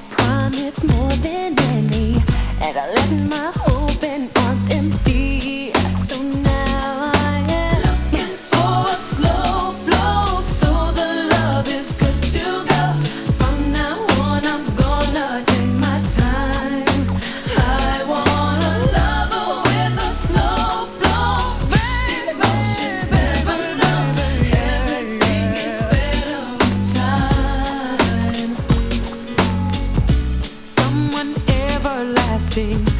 promised more than any, and I left my open arms empty. So now I am looking for a slow flow, so the love is good to go. From now on, I'm gonna take my time. I want a lover with a slow flow. Emotions never know. Everything is better with time. Someone everlasting.